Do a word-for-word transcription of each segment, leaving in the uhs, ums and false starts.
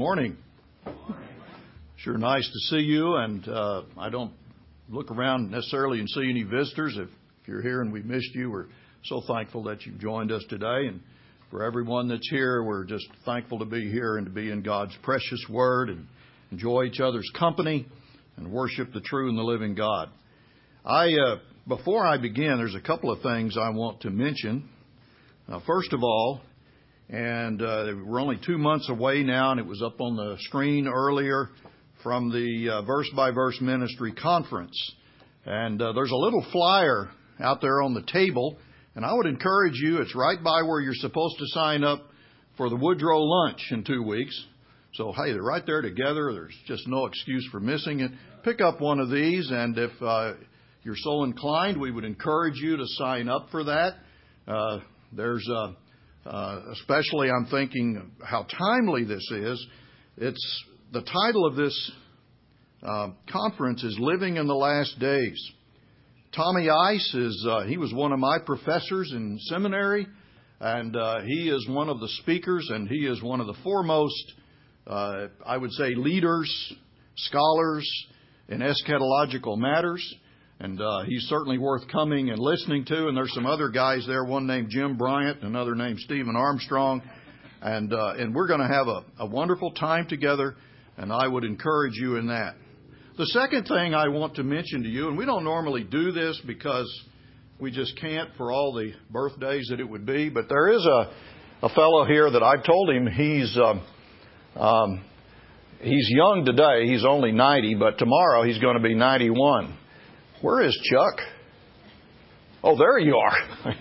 Morning. Sure nice to see you, and uh, I don't look around necessarily and see any visitors. If, if you're here and we missed you, we're so thankful that you've joined us today. And for everyone that's here, we're just thankful to be here and to be in God's precious Word and enjoy each other's company and worship the true and the living God. I uh, before I begin, there's a couple of things I want to mention. Uh, first of all, and uh, we're only two months away now, and it was up on the screen earlier from the uh, Verse by Verse Ministry Conference. And uh, there's a little flyer out there on the table, and I would encourage you, it's right by where you're supposed to sign up for the Woodrow Lunch in two weeks. So, hey, they're right there together. There's just no excuse for missing it. Pick up one of these, and if uh, you're so inclined, we would encourage you to sign up for that. Uh, there's uh, uh, especially, I'm thinking how timely this is. It's the title of this uh, conference is Living in the Last Days. Tommy Ice is uh, he was one of my professors in seminary, and uh, he is one of the speakers, and he is one of the foremost, uh, I would say, leaders, scholars in eschatological matters. And uh, he's certainly worth coming and listening to. And there's some other guys there, one named Jim Bryant, another named Stephen Armstrong. And uh, and we're going to have a, a wonderful time together, and I would encourage you in that. The second thing I want to mention to you, and we don't normally do this because we just can't for all the birthdays that it would be, but there is a, a fellow here that I've told him he's um, um, he's young today. He's only ninety, but tomorrow he's going to be ninety-one. Where is Chuck? Oh, there you are.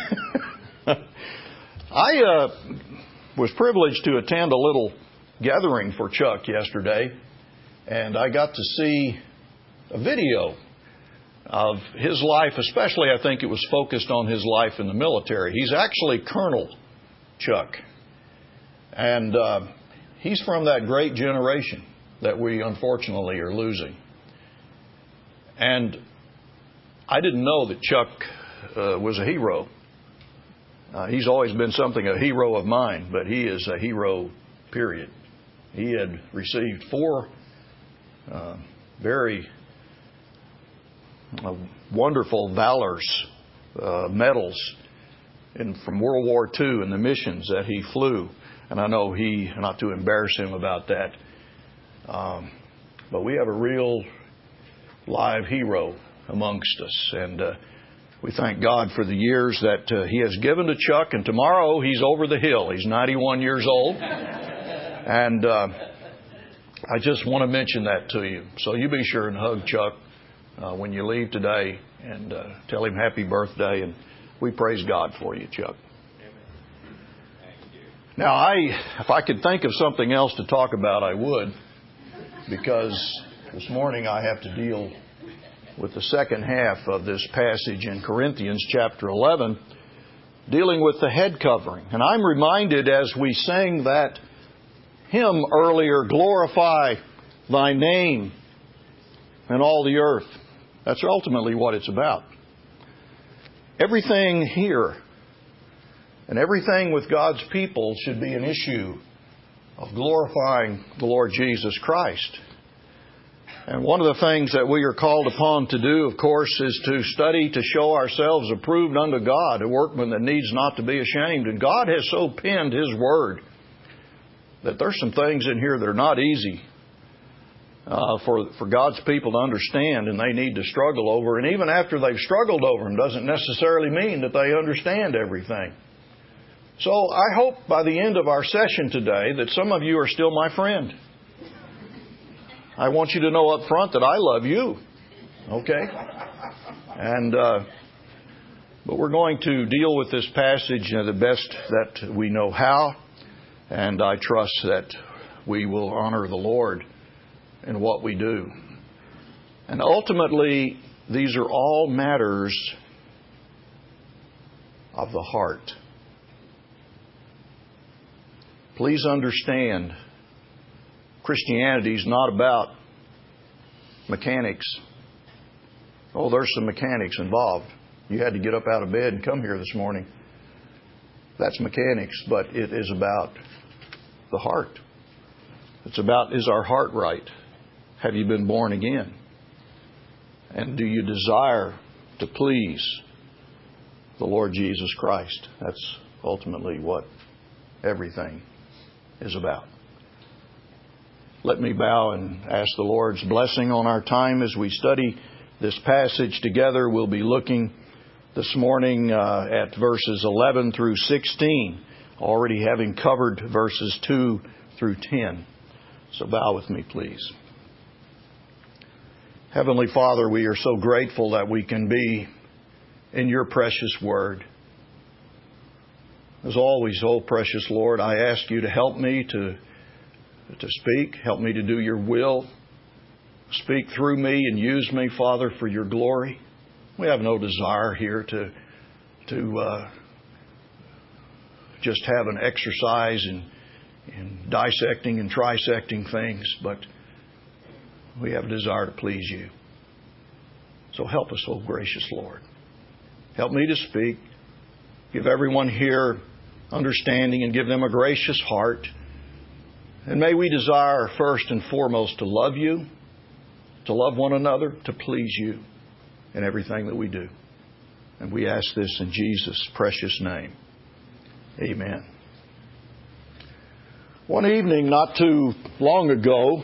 I uh, was privileged to attend a little gathering for Chuck yesterday, and I got to see a video of his life, especially I think it was focused on his life in the military. He's actually Colonel Chuck, and uh, he's from that great generation that we unfortunately are losing. And I didn't know that Chuck uh, was a hero. Uh, he's always been something, a hero of mine, but he is a hero, period. He had received four uh, very uh, wonderful valors, uh, medals in, from World War Two in the missions that he flew. And I know he, not to embarrass him about that, um, but we have a real live hero amongst us, and uh, we thank God for the years that uh, He has given to Chuck. And tomorrow he's over the hill. He's ninety-one years old, and uh, I just want to mention that to you. So you be sure and hug Chuck uh, when you leave today, and uh, tell him happy birthday. And we praise God for you, Chuck. Now, I, if I could think of something else to talk about, I would, because this morning I have to deal with the second half of this passage in Corinthians chapter eleven, dealing with the head covering. And I'm reminded as we sang that hymn earlier, glorify thy name in all the earth. That's ultimately what it's about. Everything here and everything with God's people should be an issue of glorifying the Lord Jesus Christ. And one of the things that we are called upon to do, of course, is to study to show ourselves approved unto God, a workman that needs not to be ashamed. And God has so penned His Word that there's some things in here that are not easy uh, for, for God's people to understand, and they need to struggle over. And even after they've struggled over them, doesn't necessarily mean that they understand everything. So I hope by the end of our session today that some of you are still my friend. I want you to know up front that I love you. Okay? And, uh, but we're going to deal with this passage uh, the best that we know how. And I trust that we will honor the Lord in what we do. And ultimately, these are all matters of the heart. Please understand, Christianity is not about mechanics. Oh, there's some mechanics involved. You had to get up out of bed and come here this morning. That's mechanics, but it is about the heart. It's about, is our heart right? Have you been born again? And do you desire to please the Lord Jesus Christ? That's ultimately what everything is about. Let me bow and ask the Lord's blessing on our time as we study this passage together. We'll be looking this morning uh, at verses eleven through sixteen, already having covered verses two through ten. So bow with me, please. Heavenly Father, we are so grateful that we can be in your precious word. As always, oh precious Lord, I ask you to help me to, to speak, help me to do your will. Speak through me and use me, Father, for your glory. We have no desire here to, to uh, just have an exercise in, in dissecting and trisecting things, but we have a desire to please you. So help us, oh gracious Lord. Help me to speak. Give everyone here understanding and give them a gracious heart. And may we desire first and foremost to love you, to love one another, to please you in everything that we do. And we ask this in Jesus' precious name. Amen. One evening not too long ago,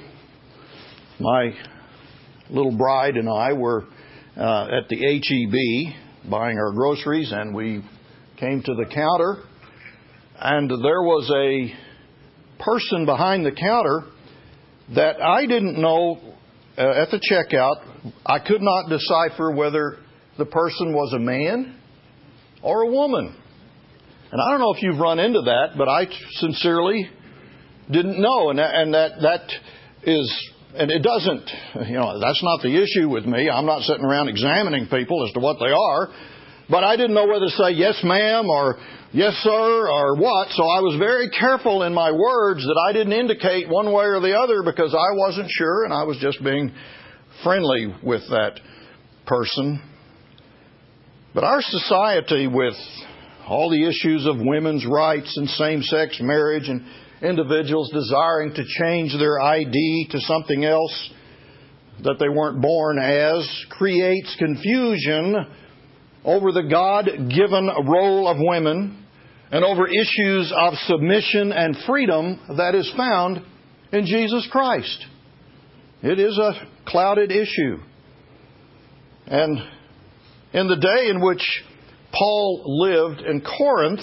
my little bride and I were uh, at the H E B buying our groceries, and we came to the counter, and there was a person behind the counter that I didn't know uh, at the checkout. I could not decipher whether the person was a man or a woman. And I don't know if you've run into that, but I sincerely didn't know. And that, and that, that is, and it doesn't, you know, that's not the issue with me. I'm not sitting around examining people as to what they are. But I didn't know whether to say yes, ma'am, or yes, sir, or what. So I was very careful in my words that I didn't indicate one way or the other because I wasn't sure, and I was just being friendly with that person. But our society, with all the issues of women's rights and same-sex marriage and individuals desiring to change their I D to something else that they weren't born as, creates confusion over the God-given role of women and over issues of submission and freedom that is found in Jesus Christ. It is a clouded issue. And in the day in which Paul lived in Corinth,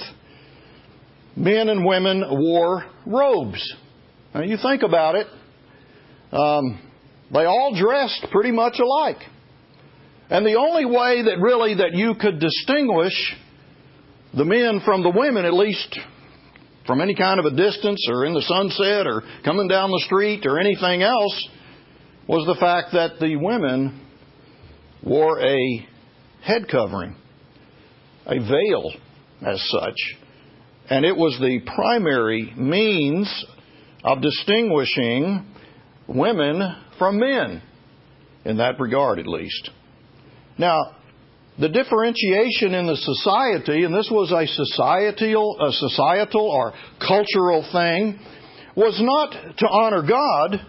men and women wore robes. Now you think about it, um, they all dressed pretty much alike. And the only way that really that you could distinguish the men from the women, at least from any kind of a distance or in the sunset or coming down the street or anything else, was the fact that the women wore a head covering, a veil as such. And it was the primary means of distinguishing women from men, in that regard at least. Now, the differentiation in the society, and this was a societal, a societal or cultural thing, was not to honor God,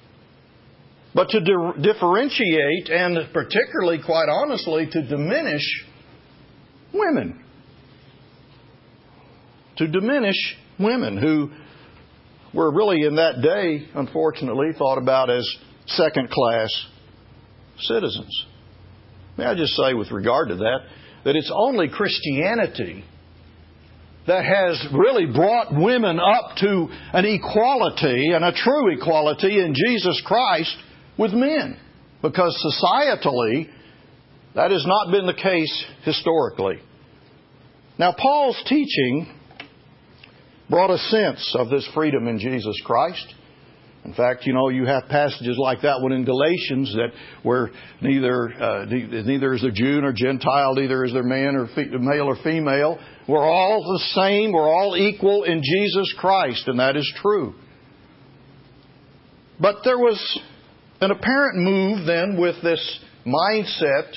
but to di- differentiate and particularly, quite honestly, to diminish women. To diminish women who were really in that day, unfortunately, thought about as second-class citizens. May I just say with regard to that, that it's only Christianity that has really brought women up to an equality and a true equality in Jesus Christ with men. Because societally, that has not been the case historically. Now, Paul's teaching brought a sense of this freedom in Jesus Christ. In fact, you know, you have passages like that one in Galatians that where neither uh, neither is there Jew nor Gentile, neither is there man or fe- male or female. We're all the same. We're all equal in Jesus Christ, and that is true. But there was an apparent move then with this mindset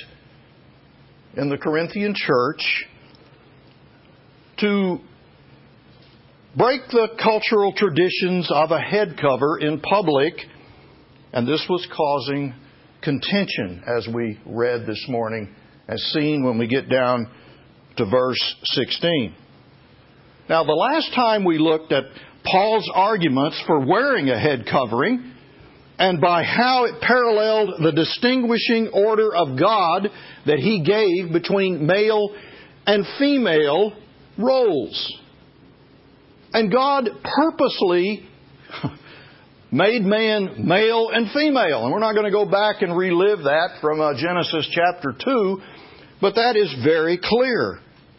in the Corinthian church to break the cultural traditions of a head cover in public, and this was causing contention, as we read this morning, as seen when we get down to verse sixteen. Now, the last time we looked at Paul's arguments for wearing a head covering, and by how it paralleled the distinguishing order of God that He gave between male and female roles. And God purposely made man male and female. And we're not going to go back and relive that from uh, Genesis chapter two, but that is very clear.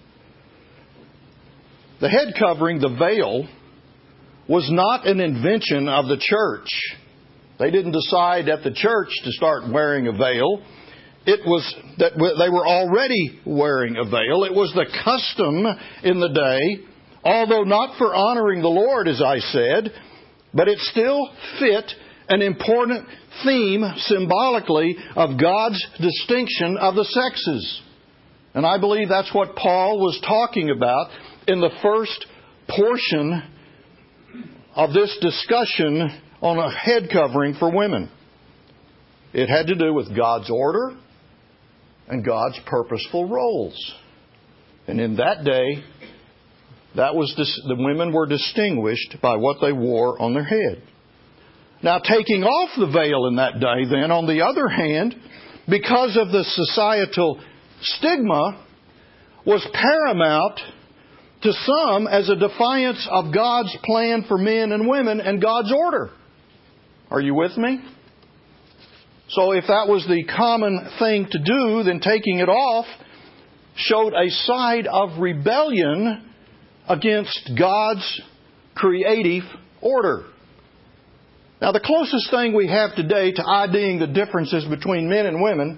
The head covering, the veil, was not an invention of the church. They didn't decide at the church to start wearing a veil. It was that they were already wearing a veil. It was the custom in the day, although not for honoring the Lord, as I said, but it still fit an important theme symbolically of God's distinction of the sexes. And I believe that's what Paul was talking about in the first portion of this discussion on a head covering for women. It had to do with God's order and God's purposeful roles. And in that day, that was the women were distinguished by what they wore on their head. Now, taking off the veil in that day, then, on the other hand, because of the societal stigma, was paramount to some as a defiance of God's plan for men and women and God's order. Are you with me? So if that was the common thing to do, then taking it off showed a side of rebellion against God's creative order. Now, the closest thing we have today to IDing the differences between men and women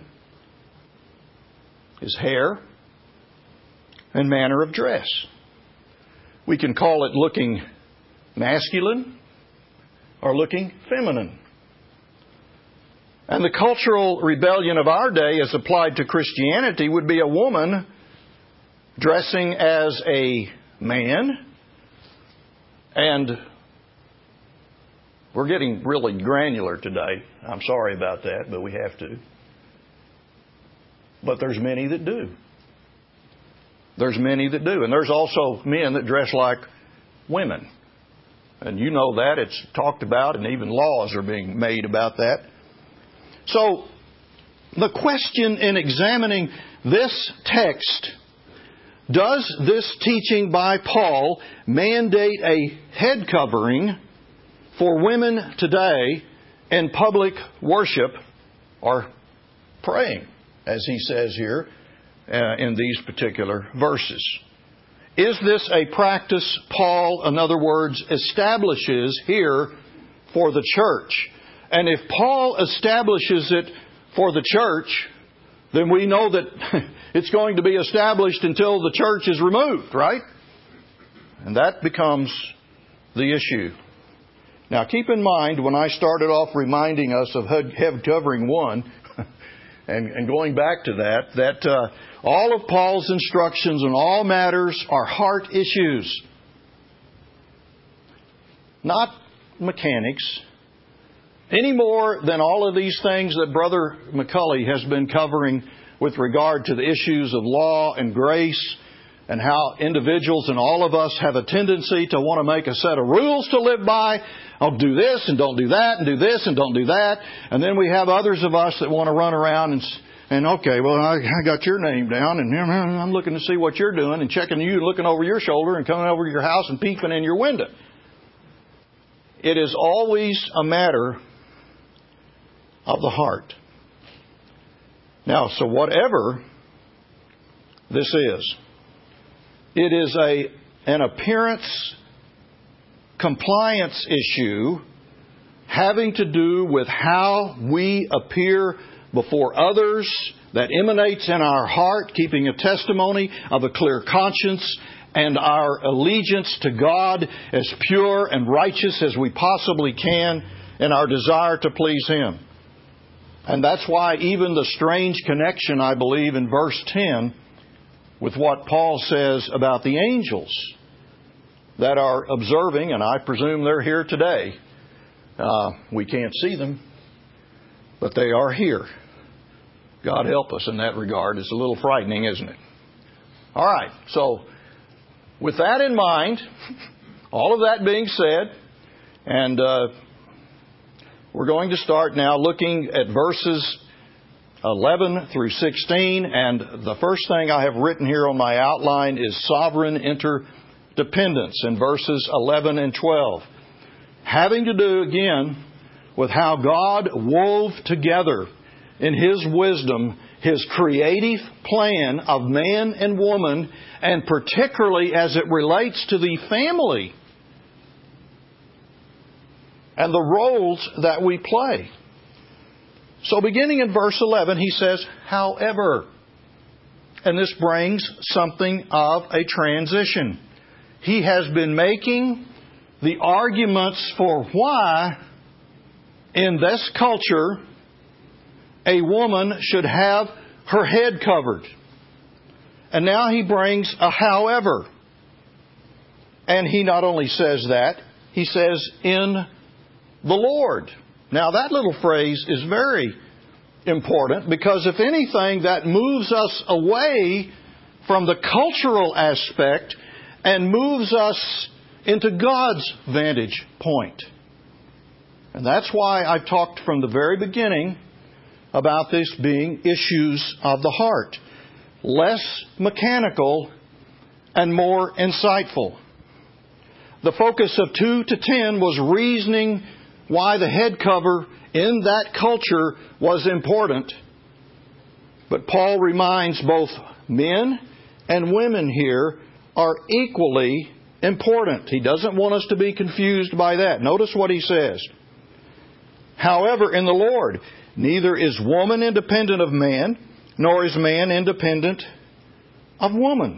is hair and manner of dress. We can call it looking masculine or looking feminine. And the cultural rebellion of our day, as applied to Christianity, would be a woman dressing as a man. And we're getting really granular today. I'm sorry about that, but we have to. But there's many that do. There's many that do. And there's also men that dress like women. And you know that. It's talked about, and even laws are being made about that. So, the question in examining this text, does this teaching by Paul mandate a head covering for women today in public worship or praying, as he says here uh, in these particular verses? Is this a practice Paul, in other words, establishes here for the church? And if Paul establishes it for the church, then we know that it's going to be established until the church is removed, right? And that becomes the issue. Now, keep in mind, when I started off reminding us of head covering one, and, and going back to that, that uh, all of Paul's instructions on all matters are heart issues. Not mechanics. Any more than all of these things that Brother McCulley has been covering with regard to the issues of law and grace, and how individuals and all of us have a tendency to want to make a set of rules to live by. I'll do this and don't do that and do this and don't do that. And then we have others of us that want to run around and, and okay, well, I, I got your name down and I'm looking to see what you're doing and checking you, looking over your shoulder and coming over to your house and peeping in your window. It is always a matter of the heart. Now, so whatever this is, it is a an appearance compliance issue having to do with how we appear before others, that emanates in our heart, keeping a testimony of a clear conscience and our allegiance to God as pure and righteous as we possibly can in our desire to please Him. And that's why even the strange connection, I believe, in verse ten with what Paul says about the angels. that are observing, and I presume they're here today. Uh, we can't see them, but they are here. God help us in that regard. It's a little frightening, isn't it? All right, so with that in mind, all of that being said, and uh, we're going to start now looking at verses eleven through sixteen, and the first thing I have written here on my outline is sovereign interdependence in verses eleven and twelve. Having to do again with how God wove together in His wisdom His creative plan of man and woman, and particularly as it relates to the family and the roles that we play. So beginning in verse eleven, he says, however, and this brings something of a transition. He has been making the arguments for why in this culture a woman should have her head covered. And now he brings a however. And he not only says that, he says in the Lord. Now that little phrase is very important, because if anything, that moves us away from the cultural aspect and moves us into God's vantage point. And that's why I talked from the very beginning about this being issues of the heart. Less mechanical and more insightful. The focus of two to ten was reasoning why the head cover in that culture was important. But Paul reminds both men and women here are equally important. He doesn't want us to be confused by that. Notice what he says. However, in the Lord, neither is woman independent of man, nor is man independent of woman.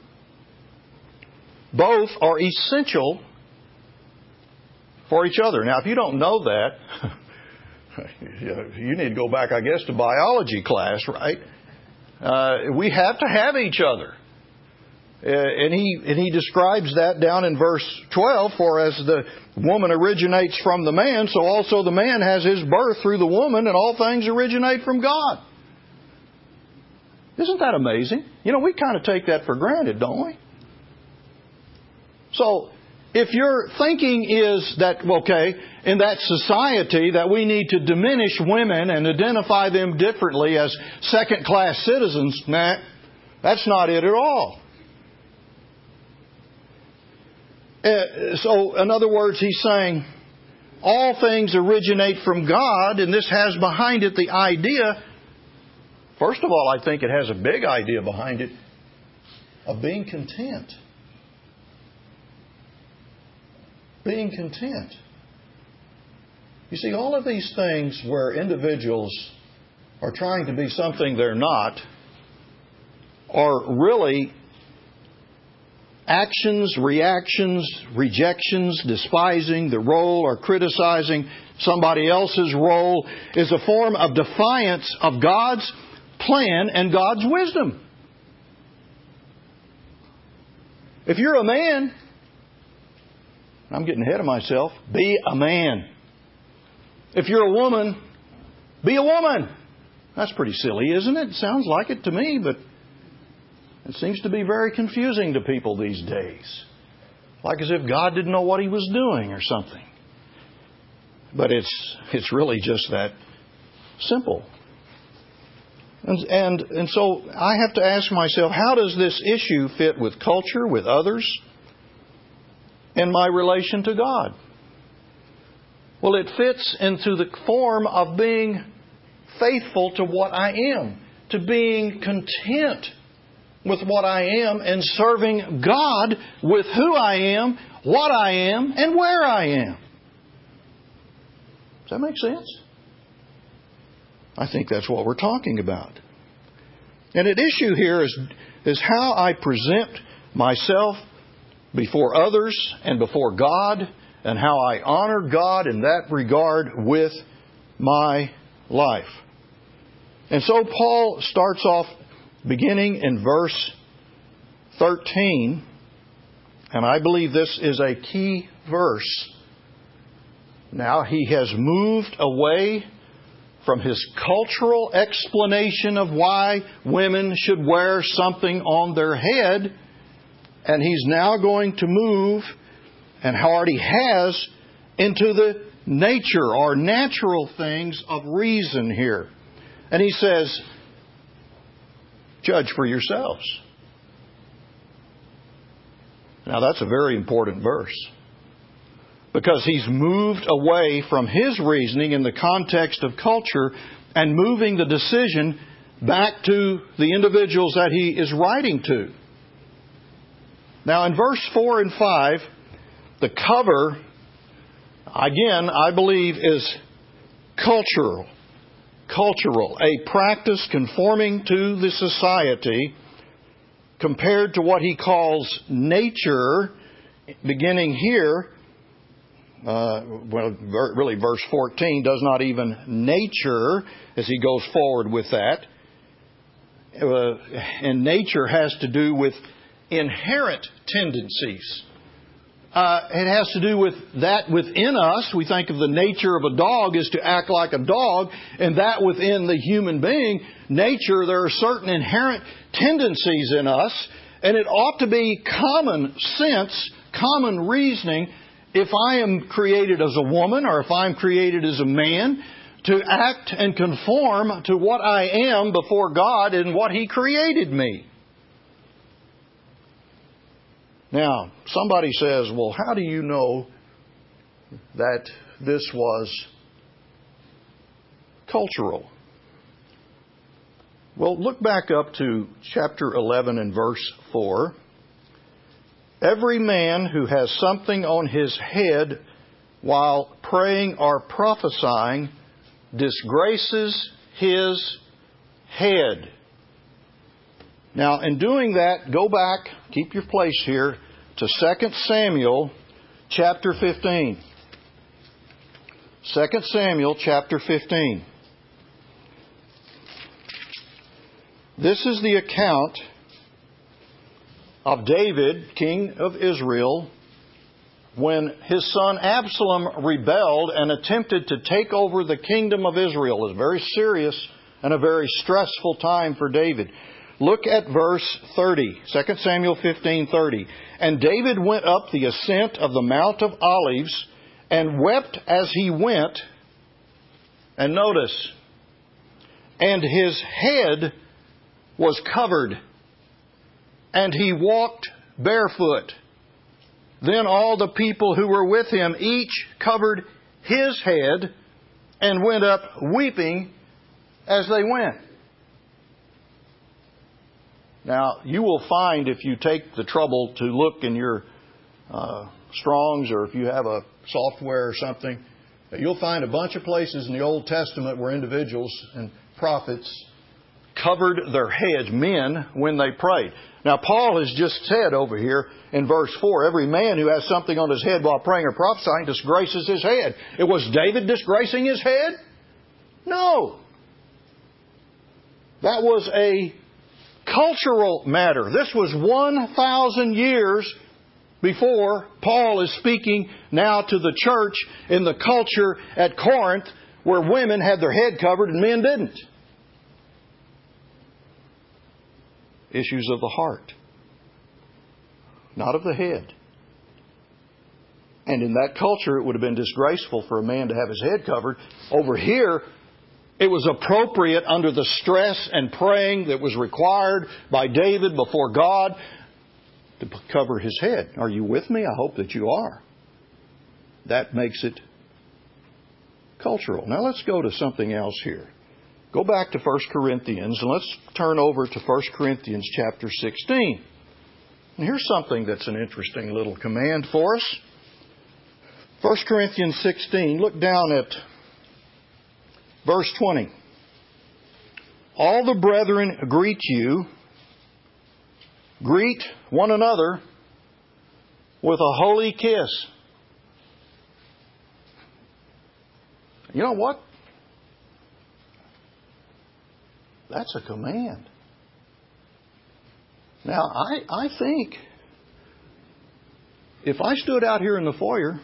Both are essential for each other. Now, if you don't know that, you need to go back, I guess, to biology class, right? Uh, we have to have each other. Uh, and he and he describes that down in verse twelve, for as the woman originates from the man, so also the man has his birth through the woman, and all things originate from God. Isn't that amazing? You know, we kind of take that for granted, don't we? So, if your thinking is that, okay, in that society that we need to diminish women and identify them differently as second-class citizens, nah, that's not it at all. Uh, so, in other words, he's saying all things originate from God, and this has behind it the idea, first of all, I think it has a big idea behind it, of being content. Being content. You see, all of these things where individuals are trying to be something they're not are really actions, reactions, rejections, despising the role or criticizing somebody else's role is a form of defiance of God's plan and God's wisdom. If you're a man, I'm getting ahead of myself, be a man. If you're a woman, be a woman. That's pretty silly, isn't it? Sounds like it to me, but it seems to be very confusing to people these days. Like as if God didn't know what He was doing or something. But it's it's really just that simple. And, and, and so I have to ask myself, how does this issue fit with culture, with others, and my relation to God? Well, it fits into the form of being faithful to what I am, to being content with what I am and serving God with who I am, what I am, and where I am. Does that make sense? I think that's what we're talking about. And at issue here is, is how I present myself before others and before God, and how I honor God in that regard with my life. And so Paul starts off beginning in verse thirteen And I believe this is a key verse. Now, he has moved away from his cultural explanation of why women should wear something on their head, and he's now going to move, and already has, into the nature or natural things of reason here. And he says, judge for yourselves. Now that's a very important verse, because he's moved away from his reasoning in the context of culture and moving the decision back to the individuals that he is writing to. Now in verse four and five, the cover, again, I believe is cultural. Cultural, a practice conforming to the society, compared to what he calls nature, beginning here. Uh, well, really, verse fourteen does not even nature, as he goes forward with that. Uh, and nature has to do with inherent tendencies. Uh, it has to do with that within us. We think of the nature of a dog is to act like a dog, and that within the human being, nature, there are certain inherent tendencies in us, and it ought to be common sense, common reasoning, if I am created as a woman or if I'm created as a man, to act and conform to what I am before God and what He created me. Now, somebody says, well, how do you know that this was cultural? Well, look back up to chapter eleven and verse four. Every man who has something on his head while praying or prophesying disgraces his head. Now, in doing that, go back, keep your place here, to Second Samuel chapter fifteen. Second Samuel chapter fifteen. This is the account of David, king of Israel, when his son Absalom rebelled and attempted to take over the kingdom of Israel. It was very serious and a very stressful time for David. Look at verse thirty, Second Samuel fifteen thirty. And David went up the ascent of the Mount of Olives and wept as he went. And notice, and his head was covered, and he walked barefoot. Then all the people who were with him each covered his head and went up weeping as they went. Now, you will find, if you take the trouble to look in your uh, Strongs, or if you have a software or something, you'll find a bunch of places in the Old Testament where individuals and prophets covered their heads, men, when they prayed. Now, Paul has just said over here in verse four, every man who has something on his head while praying or prophesying disgraces his head. It was David disgracing his head? No. That was a cultural matter. This was one thousand years before Paul is speaking now to the church in the culture at Corinth, where women had their head covered and men didn't. Issues of the heart, not of the head. And in that culture, it would have been disgraceful for a man to have his head covered. Over here, it was appropriate under the stress and praying that was required by David before God to cover his head. Are you with me? I hope that you are. That makes it cultural. Now let's go to something else here. Go back to First Corinthians and let's turn over to First Corinthians chapter sixteen. And here's something that's an interesting little command for us. First Corinthians sixteen, look down at verse twenty. All the brethren greet you. Greet one another with a holy kiss. You know what? That's a command. Now, I, I think if I stood out here in the foyer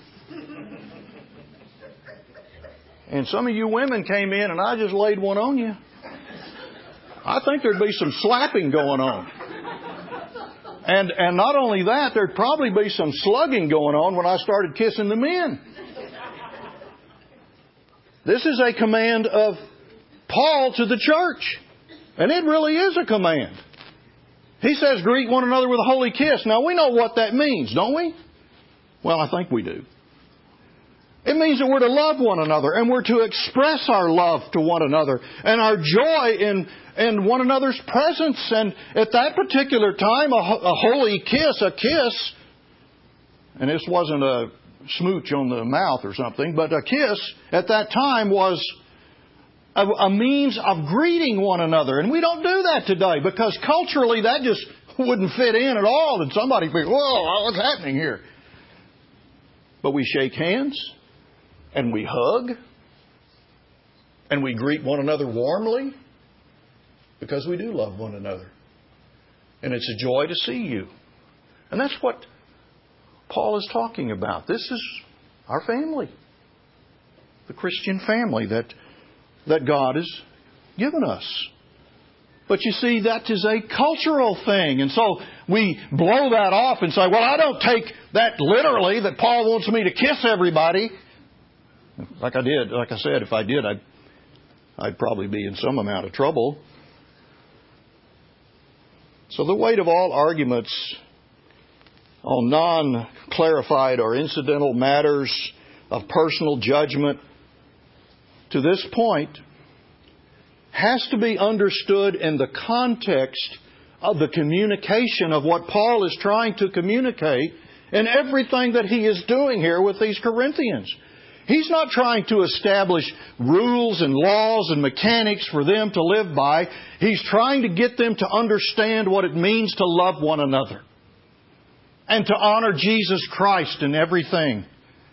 and some of you women came in and I just laid one on you, I think there'd be some slapping going on. And and not only that, there'd probably be some slugging going on when I started kissing the men. This is a command of Paul to the church. And it really is a command. He says, greet one another with a holy kiss. Now, we know what that means, don't we? Well, I think we do. It means that we're to love one another and we're to express our love to one another and our joy in, in one another's presence. And at that particular time, a, a holy kiss, a kiss, and this wasn't a smooch on the mouth or something, but a kiss at that time was a, a means of greeting one another. And we don't do that today because culturally that just wouldn't fit in at all. And somebody would be, whoa, what's happening here? But we shake hands. And we hug. And we greet one another warmly. Because we do love one another. And it's a joy to see you. And that's what Paul is talking about. This is our family. The Christian family that, that God has given us. But you see, that is a cultural thing. And so we blow that off and say, well, I don't take that literally, that Paul wants me to kiss everybody. Like I did, like I said, if I did, I'd, I'd probably be in some amount of trouble. So the weight of all arguments on non-clarified or incidental matters of personal judgment to this point has to be understood in the context of the communication of what Paul is trying to communicate in everything that he is doing here with these Corinthians. He's not trying to establish rules and laws and mechanics for them to live by. He's trying to get them to understand what it means to love one another and to honor Jesus Christ in everything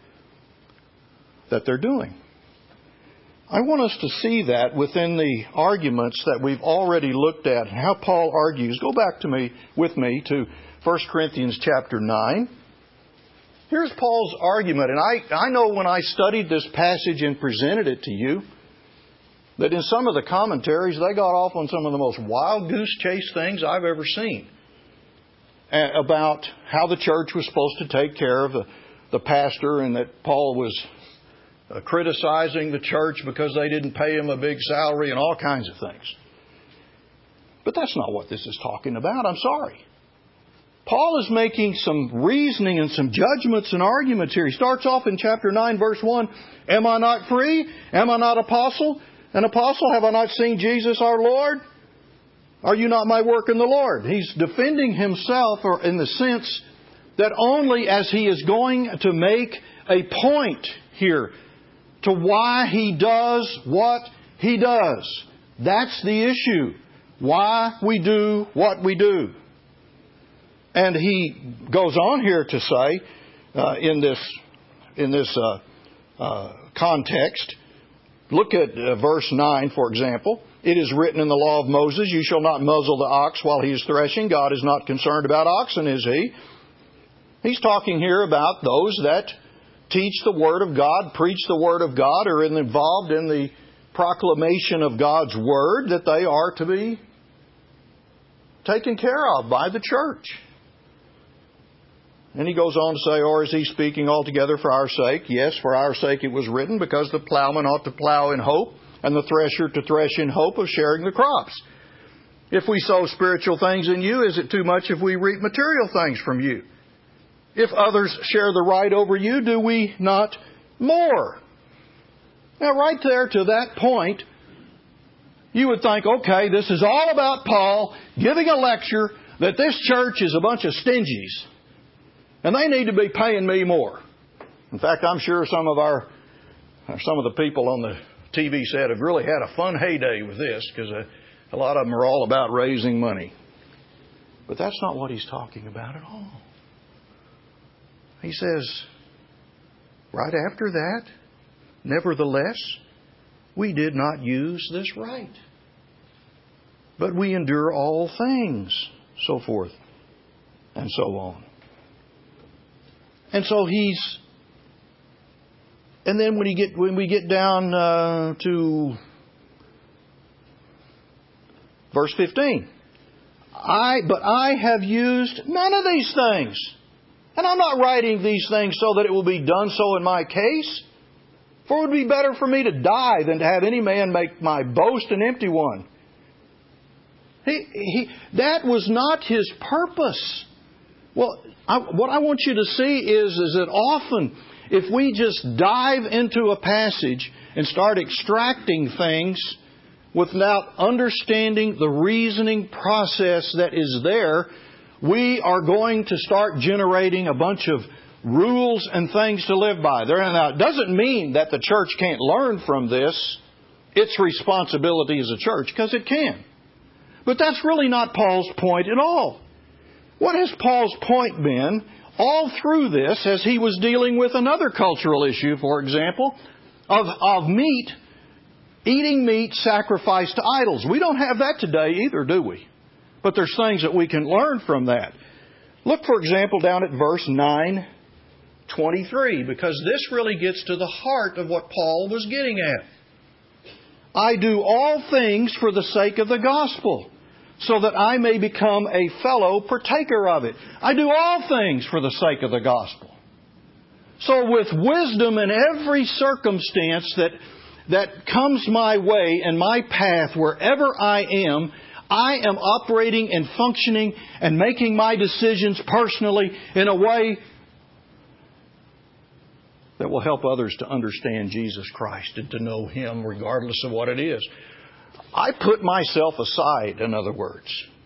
that they're doing. I want us to see that within the arguments that we've already looked at and how Paul argues. Go back to me with me to First Corinthians chapter nine. Here's Paul's argument, and I, I know when I studied this passage and presented it to you, that in some of the commentaries they got off on some of the most wild goose chase things I've ever seen about how the church was supposed to take care of the, the pastor, and that Paul was uh, criticizing the church because they didn't pay him a big salary and all kinds of things. But that's not what this is talking about. I'm sorry. Paul is making some reasoning and some judgments and arguments here. He starts off in chapter nine, verse one. Am I not free? Am I not apostle? An apostle? Have I not seen Jesus our Lord? Are you not my work in the Lord? He's defending himself or in the sense that only as he is going to make a point here to why he does what he does. That's the issue. Why we do what we do. And he goes on here to say, uh, in this in this uh, uh, context, look at uh, verse nine, for example. It is written in the law of Moses, you shall not muzzle the ox while he is threshing. God is not concerned about oxen, is he? He's talking here about those that teach the Word of God, preach the Word of God, are involved in the proclamation of God's Word, that they are to be taken care of by the church. And he goes on to say, or is he speaking altogether for our sake? Yes, for our sake it was written, because the plowman ought to plow in hope, and the thresher to thresh in hope of sharing the crops. If we sow spiritual things in you, is it too much if we reap material things from you? If others share the right over you, do we not more? Now, right there to that point, you would think, okay, this is all about Paul giving a lecture that this church is a bunch of stingies. And they need to be paying me more. In fact, I'm sure some of our, some of the people on the T V set have really had a fun heyday with this, because a, a lot of them are all about raising money. But that's not what he's talking about at all. He says, right after that, nevertheless, we did not use this right, but we endure all things, so forth and so on. And so he's... And then when, he get, when we get down uh, to verse fifteen, I but I have used none of these things. And I'm not writing these things so that it will be done so in my case. For it would be better for me to die than to have any man make my boast an empty one. He, he, that was not his purpose. Well, I, what I want you to see is, is that often if we just dive into a passage and start extracting things without understanding the reasoning process that is there, we are going to start generating a bunch of rules and things to live by. There, now, it doesn't mean that the church can't learn from this, its responsibility as a church, because it can. But that's really not Paul's point at all. What has Paul's point been all through this as he was dealing with another cultural issue, for example, of, of meat, eating meat sacrificed to idols? We don't have that today either, do we? But there's things that we can learn from that. Look, for example, down at verse nine twenty-three, because this really gets to the heart of what Paul was getting at. I do all things for the sake of the gospel, so that I may become a fellow partaker of it. I do all things for the sake of the gospel. So with wisdom in every circumstance that, that comes my way and my path, wherever I am, I am operating and functioning and making my decisions personally in a way that will help others to understand Jesus Christ and to know Him regardless of what it is. I put myself aside, in other words.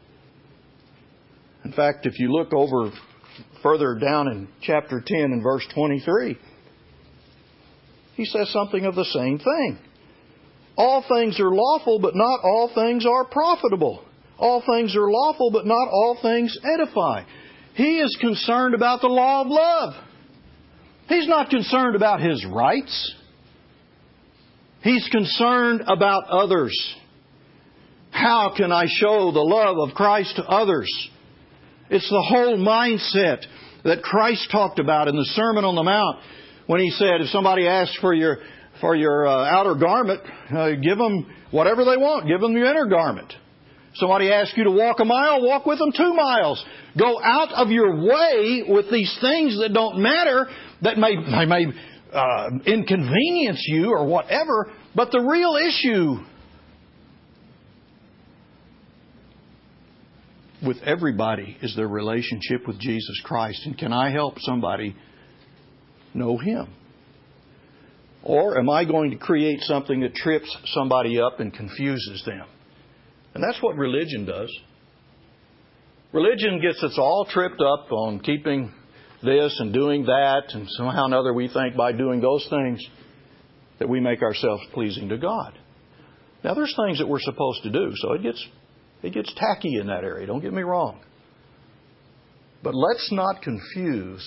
In fact, if you look over further down in chapter ten and verse twenty-three, he says something of the same thing. All things are lawful, but not all things are profitable. All things are lawful, but not all things edify. He is concerned about the law of love. He's not concerned about his rights. He's concerned about others. How can I show the love of Christ to others? It's the whole mindset that Christ talked about in the Sermon on the Mount when He said, if somebody asks for your for your uh, outer garment, uh, give them whatever they want. Give them your inner garment. Somebody asks you to walk a mile, walk with them two miles. Go out of your way with these things that don't matter, that may, may, may uh, inconvenience you or whatever. But the real issue with everybody is their relationship with Jesus Christ. And can I help somebody know Him? Or am I going to create something that trips somebody up and confuses them? And that's what religion does. Religion gets us all tripped up on keeping this and doing that. And somehow or another we think by doing those things that we make ourselves pleasing to God. Now there's things that we're supposed to do. So it gets, it gets tacky in that area. Don't get me wrong. But let's not confuse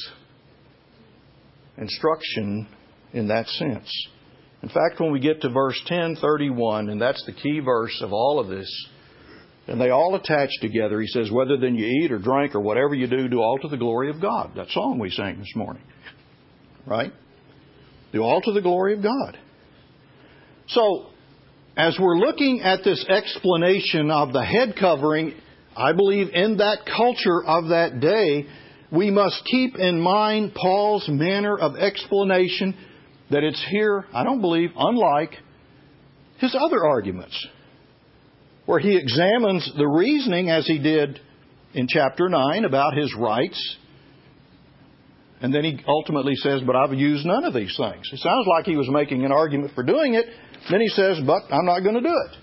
instruction in that sense. In fact, when we get to verse ten thirty-one, and that's the key verse of all of this, and they all attach together, he says, whether then you eat or drink or whatever you do, do all to the glory of God. That song we sang this morning. Right? Do all to the glory of God. So, as we're looking at this explanation of the head covering, I believe in that culture of that day, we must keep in mind Paul's manner of explanation, that it's here, I don't believe, unlike his other arguments, where he examines the reasoning as he did in chapter nine about his rights. And then he ultimately says, but I've used none of these things. It sounds like he was making an argument for doing it. Then he says, but I'm not going to do it.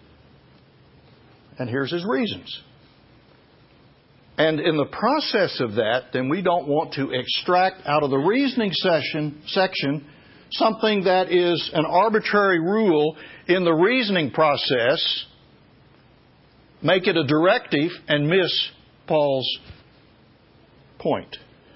And here's his reasons. And in the process of that, then we don't want to extract out of the reasoning session, section something that is an arbitrary rule in the reasoning process, make it a directive, and miss Paul's point.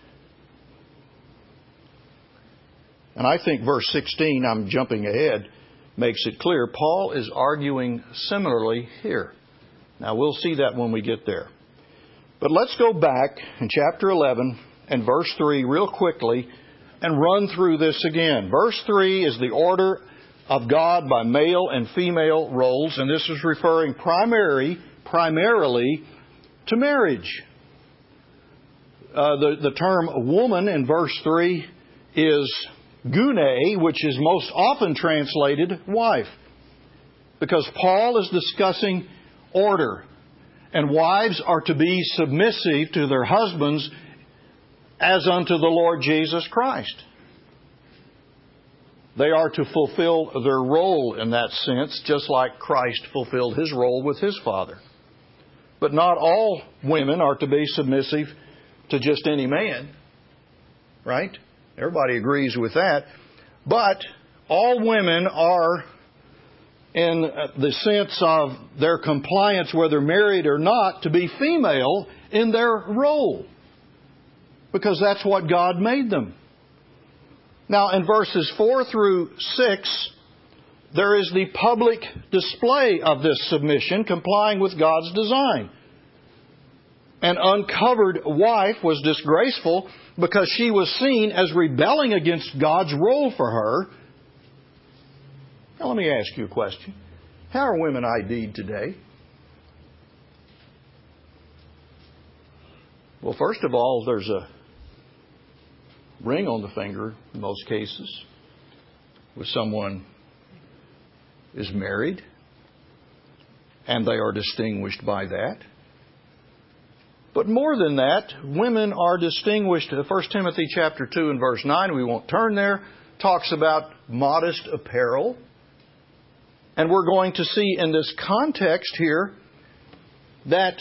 And I think verse sixteen, I'm jumping ahead, makes it clear. Paul is arguing similarly here. Now we'll see that when we get there. But let's go back in chapter eleven and verse three real quickly and run through this again. Verse three is the order of God by male and female roles, and this is referring primary, primarily to marriage. Uh, the, the term woman in verse three is gune, which is most often translated wife, because Paul is discussing order, and wives are to be submissive to their husbands as unto the Lord Jesus Christ. They are to fulfill their role in that sense, just like Christ fulfilled His role with His Father. But not all women are to be submissive to just any man, right? Everybody agrees with that. But all women are, in the sense of their compliance, whether married or not, to be female in their role, because that's what God made them. Now, in verses four through six, there is the public display of this submission, complying with God's design. An uncovered wife was disgraceful because she was seen as rebelling against God's role for her. Now, let me ask you a question. How are women I D'd today? Well, first of all, there's a ring on the finger in most cases when someone is married, and they are distinguished by that. But more than that, women are distinguished. First Timothy chapter two and verse nine, we won't turn there, talks about modest apparel. And we're going to see in this context here that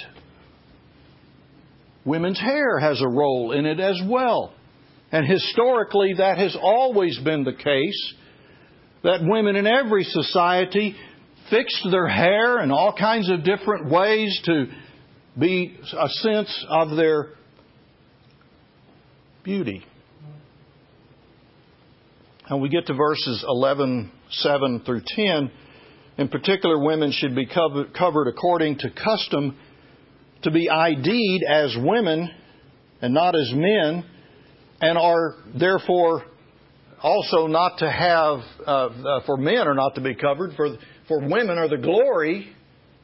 women's hair has a role in it as well. And historically, that has always been the case, that women in every society fixed their hair in all kinds of different ways to be a sense of their beauty. And we get to verses eleven, seven through ten. In particular, women should be covered, covered according to custom, to be I D'd as women and not as men, and are therefore also not to have, uh, uh, for men are not to be covered, for, for women are the glory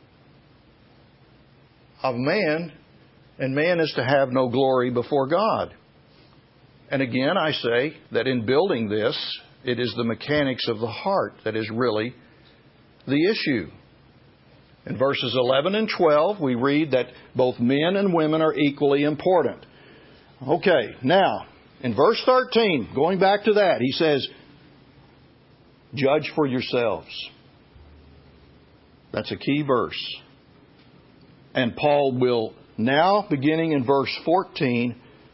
of man, and man is to have no glory before God. And again, I say that in building this, it is the mechanics of the heart that is really the issue. In verses eleven and twelve, we read that both men and women are equally important. Okay, now, in verse thirteen, going back to that, he says, judge for yourselves. That's a key verse. And Paul will now, beginning in verse fourteen,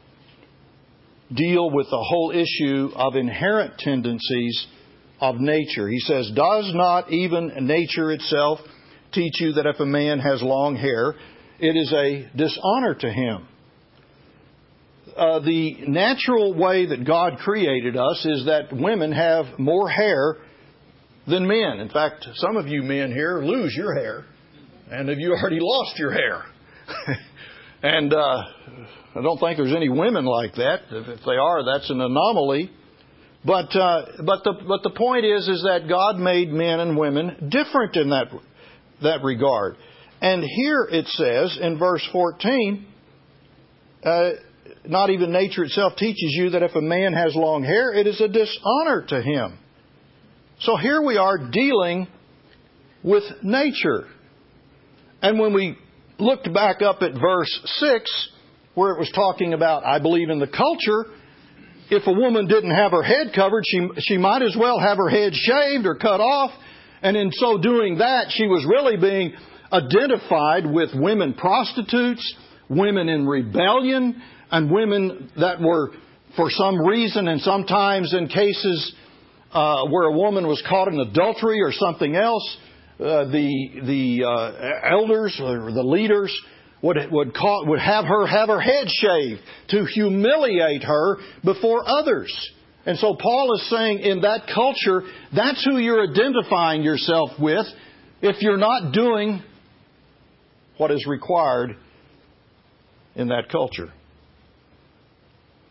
deal with the whole issue of inherent tendencies of nature. He says, does not even nature itself teach you that if a man has long hair, it is a dishonor to him? Uh, the natural way that God created us is that women have more hair than men. In fact, some of you men here lose your hair, and have you already lost your hair? and uh, I don't think there's any women like that. If they are, that's an anomaly. But uh, but the but the point is is that God made men and women different in that that regard. And here it says in verse fourteen, uh, not even nature itself teaches you that if a man has long hair, it is a dishonor to him. So here we are dealing with nature. And when we looked back up at verse six, where it was talking about, I believe, in the culture, if a woman didn't have her head covered, she she might as well have her head shaved or cut off. And in so doing that, she was really being identified with women prostitutes, women in rebellion, and women that were, for some reason, and sometimes in cases uh, where a woman was caught in adultery or something else, uh, the the uh, elders or the leaders would would call, would have her have her head shaved to humiliate her before others. And so Paul is saying in that culture, that's who you're identifying yourself with if you're not doing what is required in that culture.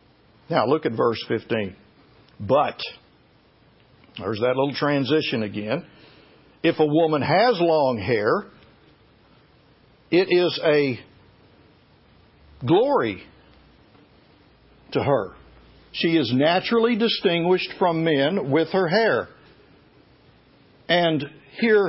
Now look at verse fifteen. But, there's that little transition again. If a woman has long hair, it is a glory to her. She is naturally distinguished from men with her hair. And here,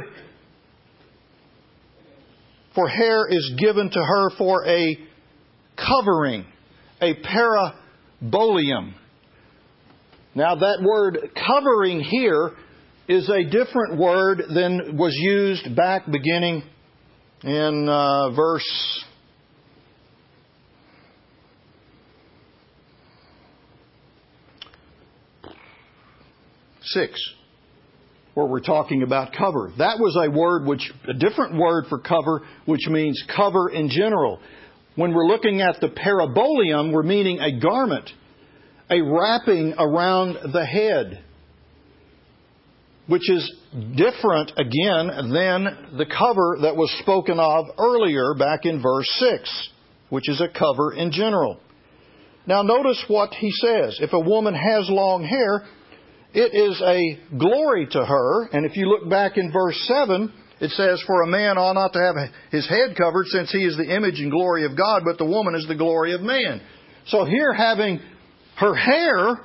for hair is given to her for a covering, a parabolium. Now that word covering here is a different word than was used back beginning in uh, verse six, where we're talking about cover. That was a word which, a different word for cover, which means cover in general. When we're looking at the parabolium, we're meaning a garment, a wrapping around the head, which is different again than the cover that was spoken of earlier back in verse six, which is a cover in general. Now notice what he says. If a woman has long hair, it is a glory to her. And if you look back in verse seven, it says, for a man ought not to have his head covered, since he is the image and glory of God, but the woman is the glory of man. So here, having her hair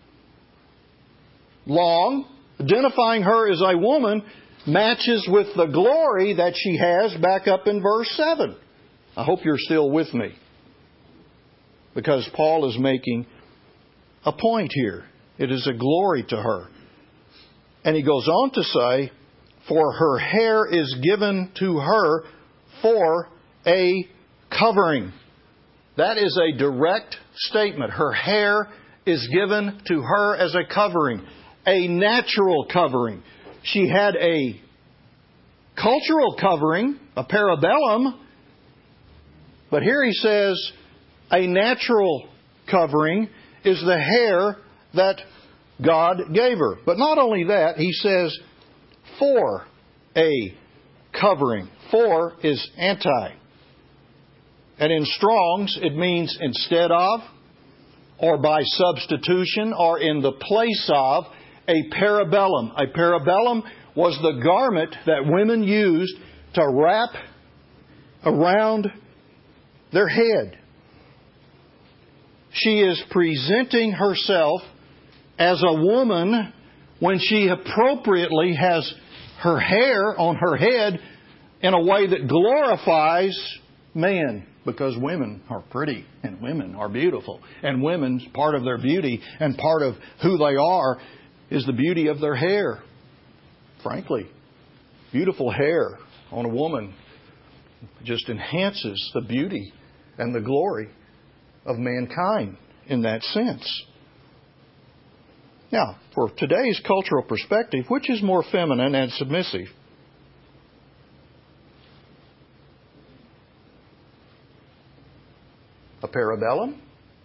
long, identifying her as a woman, matches with the glory that she has back up in verse seven. I hope you're still with me, because Paul is making a point here. It is a glory to her. And he goes on to say, for her hair is given to her for a covering. That is a direct statement. Her hair is given to her as a covering, a natural covering. She had a cultural covering, a parabellum, but here he says a natural covering is the hair that God gave her. But not only that, he says for a covering. For is anti. And in Strong's, it means instead of, or by substitution, or in the place of a parabellum. A parabellum was the garment that women used to wrap around their head. She is presenting herself as a woman when she appropriately has her hair on her head in a way that glorifies man. Because women are pretty and women are beautiful. And women's part of their beauty and part of who they are is the beauty of their hair. Frankly, beautiful hair on a woman just enhances the beauty and the glory of mankind in that sense. Now, for today's cultural perspective, which is more feminine and submissive? A parabellum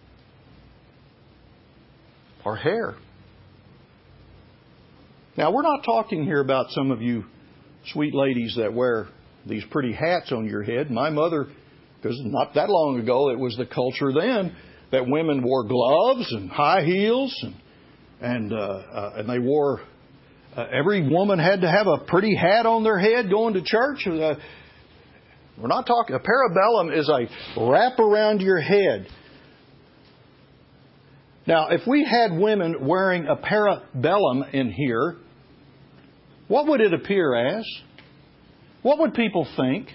or hair? Now, we're not talking here about some of you sweet ladies that wear these pretty hats on your head. My mother, because not that long ago, it was the culture then that women wore gloves and high heels, and and uh, uh, and they wore. Uh, every woman had to have a pretty hat on their head going to church. Uh, we're not talking. A parabellum is a wrap around your head. Now, if we had women wearing a parabellum in here, what would it appear as? What would people think?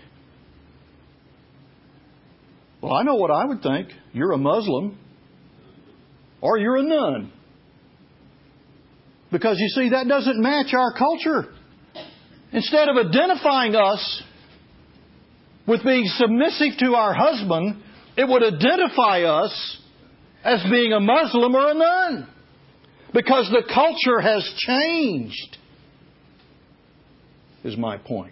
Well, I know what I would think. You're a Muslim. Or you're a nun. Because you see, that doesn't match our culture. Instead of identifying us with being submissive to our husband, it would identify us as being a Muslim or a nun. Because the culture has changed, is my point.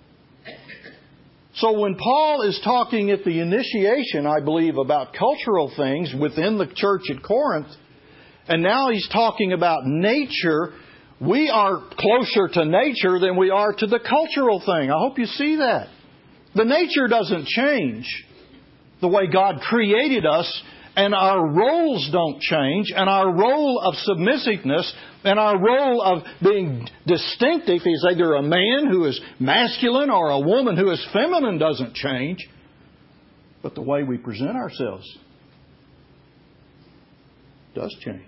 So when Paul is talking at the initiation, I believe, about cultural things within the church at Corinth, and now he's talking about nature, we are closer to nature than we are to the cultural thing. I hope you see that. The nature doesn't change. The way God created us and our roles don't change, and our role of submissiveness and our role of being distinctive is either a man who is masculine or a woman who is feminine doesn't change, but the way we present ourselves does change.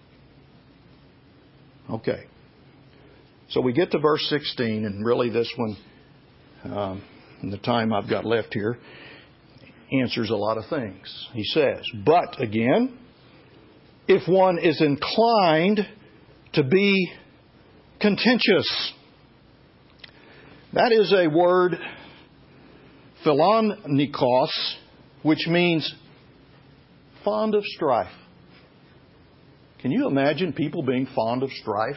Okay. So we get to verse sixteen, and really this one, um, in the time I've got left here, answers a lot of things. He says, but again, if one is inclined to be contentious, that is a word, philonikos, which means fond of strife. Can you imagine people being fond of strife?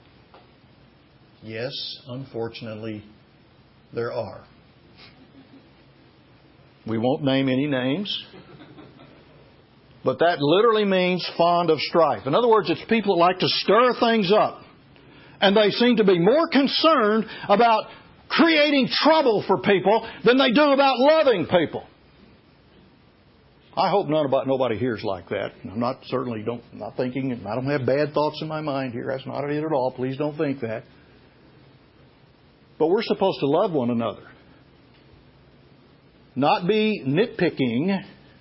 Yes, unfortunately, there are. We won't name any names, but that literally means fond of strife. In other words, it's people that like to stir things up, and they seem to be more concerned about creating trouble for people than they do about loving people. I hope none about nobody here is like that. I'm not certainly don't I'm not thinking. I don't have bad thoughts in my mind here. That's not it at all. Please don't think that. But we're supposed to love one another, not be nitpicking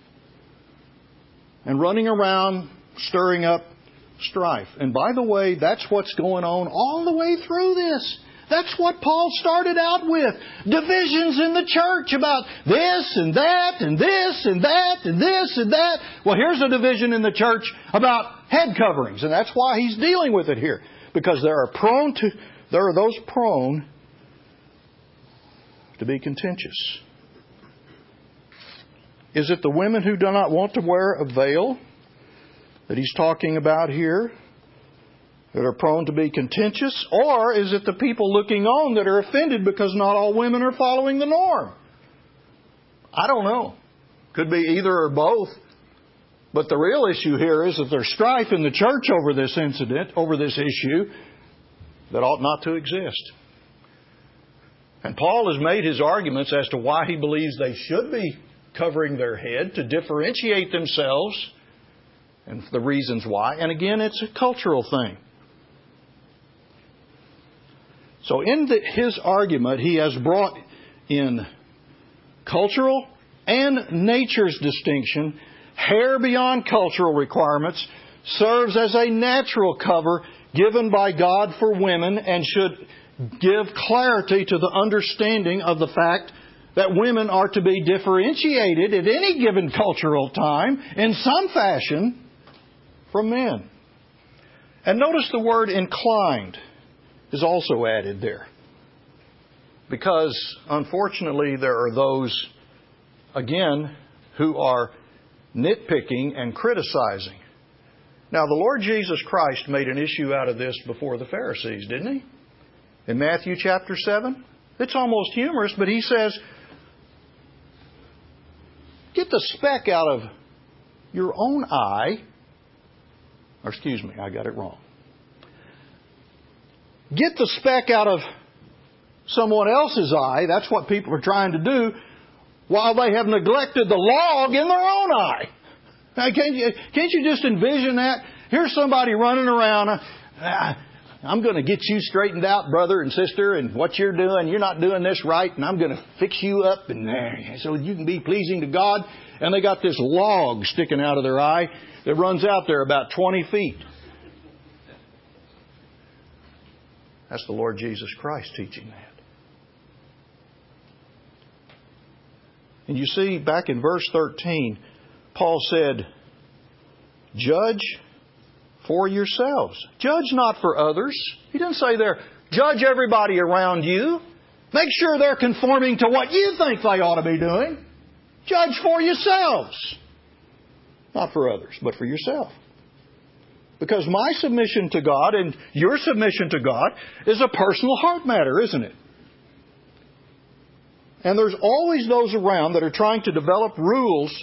and running around stirring up strife. And by the way, that's what's going on all the way through this. That's what Paul started out with. Divisions in the church about this and that and this and that and this and that. Well, here's a division in the church about head coverings. And that's why he's dealing with it here. Because there are prone to, there are those prone to be contentious. Is it the women who do not want to wear a veil that he's talking about here that are prone to be contentious? Or is it the people looking on that are offended because not all women are following the norm? I don't know. Could be either or both. But the real issue here is that there's strife in the church over this incident, over this issue, that ought not to exist. And Paul has made his arguments as to why he believes they should be covering their head to differentiate themselves and the reasons why. And again, it's a cultural thing. So in the, his argument, he has brought in cultural and nature's distinction. Hair beyond cultural requirements serves as a natural cover given by God for women and should give clarity to the understanding of the fact that women are to be differentiated at any given cultural time in some fashion from men. And notice the word inclined is also added there. Because, unfortunately, there are those, again, who are nitpicking and criticizing. Now, the Lord Jesus Christ made an issue out of this before the Pharisees, didn't He? In Matthew chapter seven. It's almost humorous, but He says, get the speck out of your own eye. Or excuse me, I got it wrong. Get the speck out of someone else's eye. That's what people are trying to do while they have neglected the log in their own eye. Now, can't you, can't you just envision that? Here's somebody running around. Uh, I'm going to get you straightened out, brother and sister, and what you're doing, you're not doing this right, and I'm going to fix you up and uh, so you can be pleasing to God. And they got this log sticking out of their eye that runs out there about twenty feet. That's the Lord Jesus Christ teaching that. And you see, back in verse thirteen, Paul said, judge for yourselves. Judge not for others. He didn't say there, judge everybody around you. Make sure they're conforming to what you think they ought to be doing. Judge for yourselves. Not for others, but for yourself. Because my submission to God and your submission to God is a personal heart matter, isn't it? And there's always those around that are trying to develop rules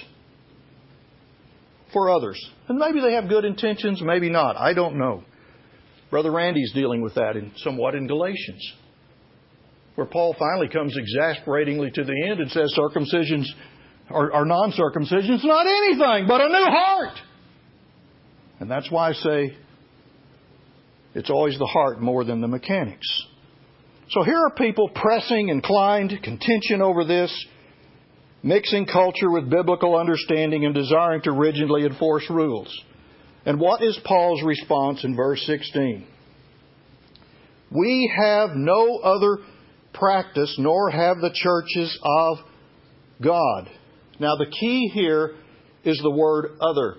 for others. And maybe they have good intentions, maybe not. I don't know. Brother Randy's dealing with that in somewhat in Galatians, where Paul finally comes exasperatingly to the end and says circumcision's or, or non-circumcision is not anything but a new heart. And that's why I say it's always the heart more than the mechanics. So here are people pressing, inclined, contention over this, mixing culture with biblical understanding and desiring to rigidly enforce rules. And what is Paul's response in verse sixteen? We have no other practice, nor have the churches of God. Now the key here is the word other.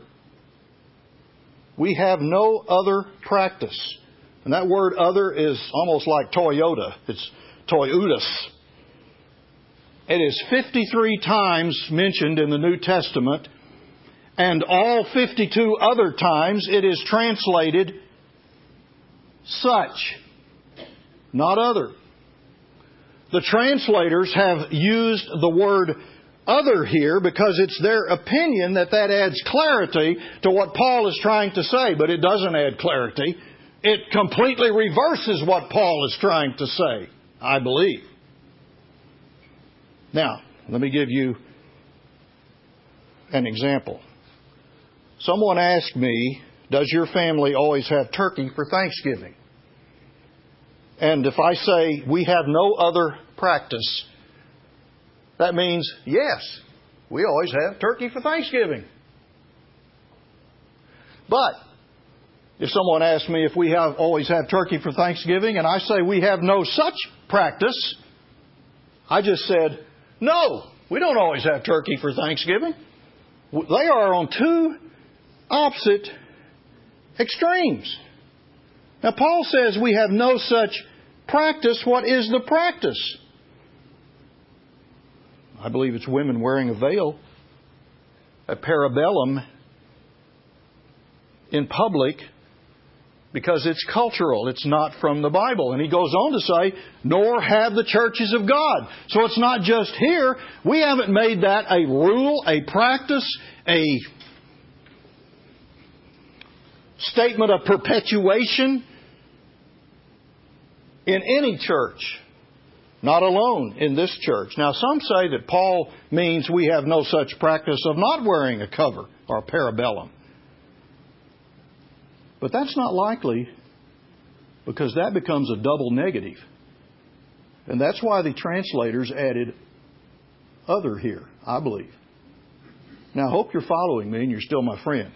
We have no other practice. And that word other is almost like Toyota. It's Toyotas. It is fifty-three times mentioned in the New Testament, and all fifty-two other times it is translated such, not other. The translators have used the word other here because it's their opinion that that adds clarity to what Paul is trying to say, but it doesn't add clarity. It completely reverses what Paul is trying to say, I believe. Now, let me give you an example. Someone asked me, does your family always have turkey for Thanksgiving? And if I say we have no other practice, that means, yes, we always have turkey for Thanksgiving. But if someone asks me if we have always have turkey for Thanksgiving, and I say we have no such practice, I just said, no, we don't always have turkey for Thanksgiving. They are on two opposite extremes. Now, Paul says we have no such practice. What is the practice? I believe it's women wearing a veil, a parabellum in public, because it's cultural. It's not from the Bible. And he goes on to say, nor have the churches of God. So it's not just here. We haven't made that a rule, a practice, a statement of perpetuation in any church. Not alone in this church. Now, some say that Paul means we have no such practice of not wearing a cover or a parabellum. But that's not likely, because that becomes a double negative. And that's why the translators added other here, I believe. Now, I hope you're following me and you're still my friend.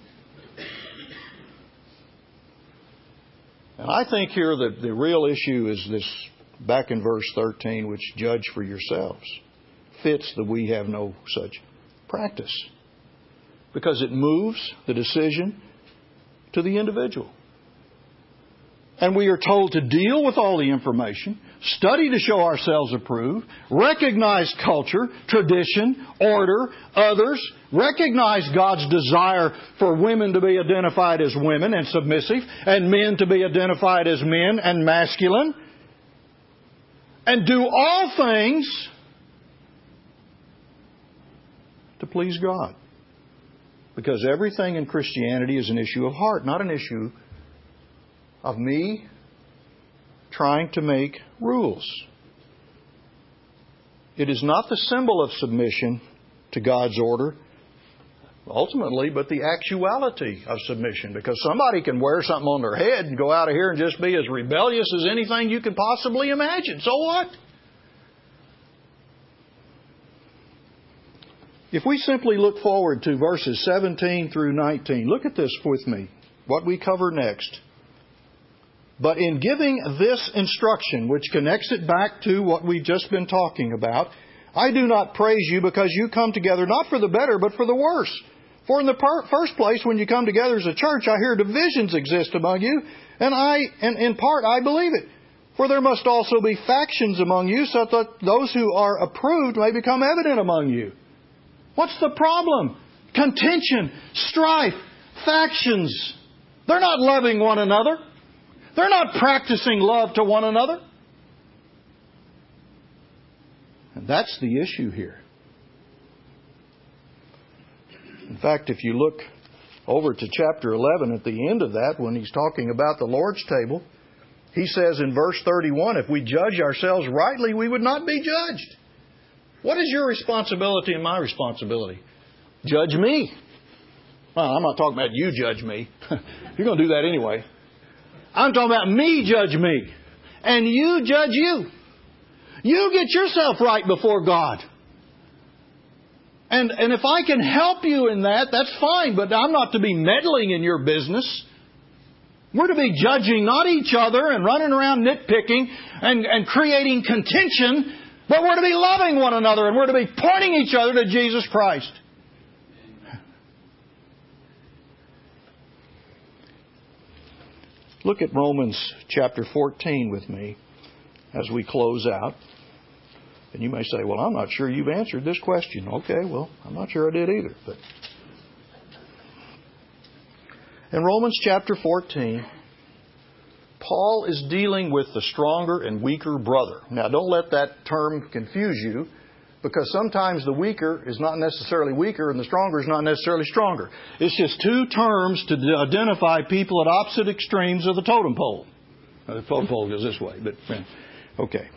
And I think here that the real issue is this, back in verse thirteen, which judge for yourselves, fits the we have no such practice. Because it moves the decision to the individual. And we are told to deal with all the information, study to show ourselves approved, recognize culture, tradition, order, others, recognize God's desire for women to be identified as women and submissive, and men to be identified as men and masculine, and do all things to please God. Because everything in Christianity is an issue of heart, not an issue of me trying to make rules. It is not the symbol of submission to God's order, ultimately, but the actuality of submission. Because somebody can wear something on their head and go out of here and just be as rebellious as anything you can possibly imagine. So what? If we simply look forward to verses seventeen through nineteen, look at this with me, what we cover next. But in giving this instruction, which connects it back to what we've just been talking about, I do not praise you because you come together not for the better, but for the worse. For in the per- first place, when you come together as a church, I hear divisions exist among you, and I, and in part, I believe it. For there must also be factions among you, so that those who are approved may become evident among you. What's the problem? Contention, strife, factions. They're not loving one another. They're not practicing love to one another. And that's the issue here. In fact, if you look over to chapter eleven at the end of that, when he's talking about the Lord's table, he says in verse thirty-one, if we judge ourselves rightly, we would not be judged. What is your responsibility and my responsibility? Judge me. Well, I'm not talking about you judge me. You're going to do that anyway. I'm talking about me judge me. And you judge you. You get yourself right before God. And, and if I can help you in that, that's fine. But I'm not to be meddling in your business. We're to be judging not each other and running around nitpicking and, and creating contention. But we're to be loving one another and we're to be pointing each other to Jesus Christ. Look at Romans chapter fourteen with me as we close out. And you may say, well, I'm not sure you've answered this question. Okay, well, I'm not sure I did either. But in Romans chapter fourteen, Paul is dealing with the stronger and weaker brother. Now, don't let that term confuse you, because sometimes the weaker is not necessarily weaker and the stronger is not necessarily stronger. It's just two terms to identify people at opposite extremes of the totem pole. The totem pole goes this way, but okay.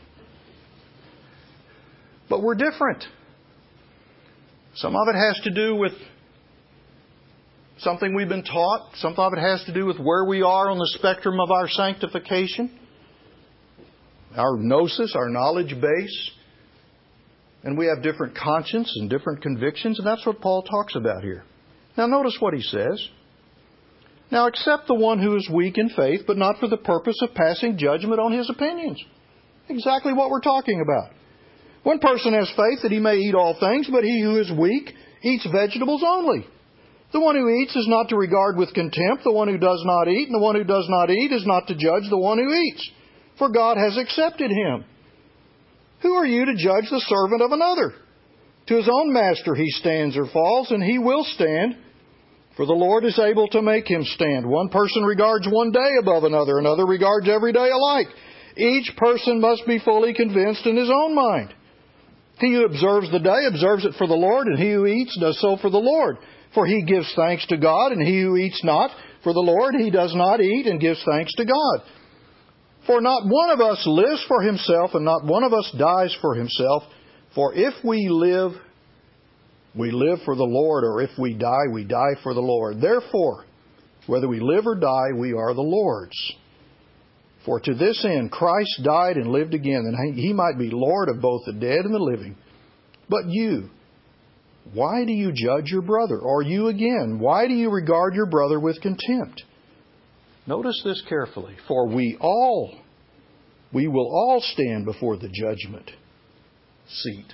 But we're different. Some of it has to do with something we've been taught. Some of it has to do with where we are on the spectrum of our sanctification, our gnosis, our knowledge base. And we have different conscience and different convictions, and that's what Paul talks about here. Now notice what he says. Now accept the one who is weak in faith, but not for the purpose of passing judgment on his opinions. Exactly what we're talking about. One person has faith that he may eat all things, but he who is weak eats vegetables only. The one who eats is not to regard with contempt the one who does not eat, and the one who does not eat is not to judge the one who eats, for God has accepted him. Who are you to judge the servant of another? To his own master he stands or falls, and he will stand, for the Lord is able to make him stand. One person regards one day above another, another regards every day alike. Each person must be fully convinced in his own mind. He who observes the day observes it for the Lord, and he who eats does so for the Lord. For he gives thanks to God, and he who eats not for the Lord, he does not eat and gives thanks to God. For not one of us lives for himself, and not one of us dies for himself. For if we live, we live for the Lord, or if we die, we die for the Lord. Therefore, whether we live or die, we are the Lord's. For to this end Christ died and lived again, that he might be Lord of both the dead and the living. But you, why do you judge your brother? Or you again, why do you regard your brother with contempt? Notice this carefully. For we all, we will all stand before the judgment seat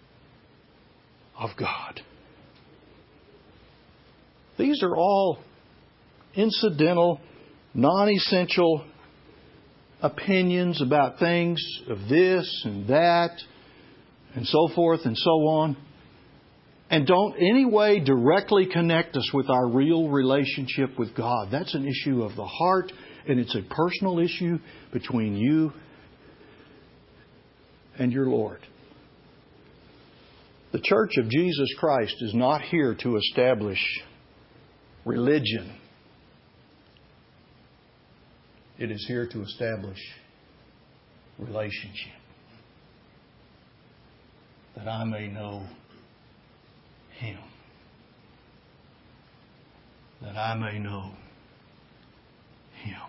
of God. These are all incidental, non-essential opinions about things of this and that and so forth and so on, and don't in any way directly connect us with our real relationship with God. That's an issue of the heart, and it's a personal issue between you and your Lord. The Church of Jesus Christ is not here to establish religion. It is here to establish relationship. That I may know Him. That I may know Him.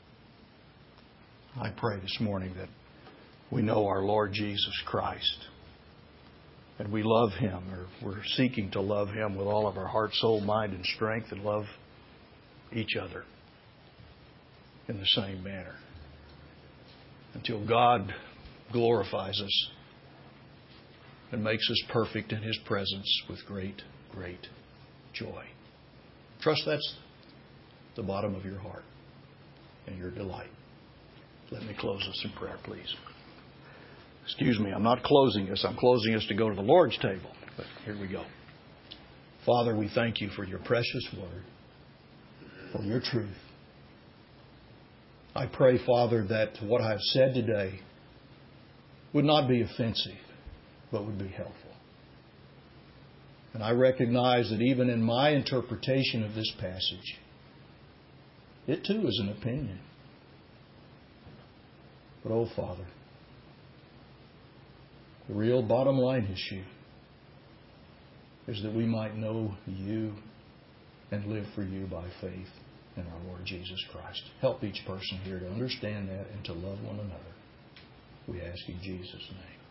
I pray this morning that we know our Lord Jesus Christ. And we love Him, or we're seeking to love Him with all of our heart, soul, mind, and strength, and love each other in the same manner. Until God glorifies us and makes us perfect in His presence with great, great joy. Trust that's the bottom of your heart and your delight. Let me close us in prayer, please. Excuse me, I'm not closing us. I'm closing us to go to the Lord's table. But here we go. Father, we thank You for Your precious word, for Your truth. I pray, Father, that what I have said today would not be offensive, but would be helpful. And I recognize that even in my interpretation of this passage, it too is an opinion. But, oh, Father, The real bottom line issue is that we might know You and live for You by faith in our Lord Jesus Christ. Help each person here to understand that and to love one another. We ask in Jesus' name.